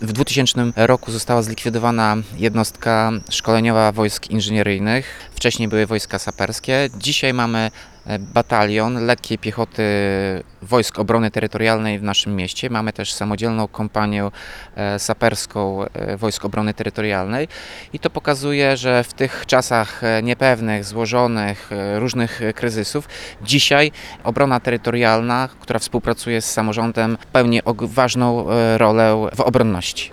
W 2000 roku została zlikwidowana jednostka szkoleniowa wojsk inżynieryjnych. Wcześniej były wojska saperskie. Dzisiaj mamy batalion lekkiej piechoty Wojsk Obrony Terytorialnej w naszym mieście. Mamy też samodzielną kompanię saperską Wojsk Obrony Terytorialnej i to pokazuje, że w tych czasach niepewnych, złożonych, różnych kryzysów dzisiaj obrona terytorialna, która współpracuje z samorządem, pełni ważną rolę w obronności.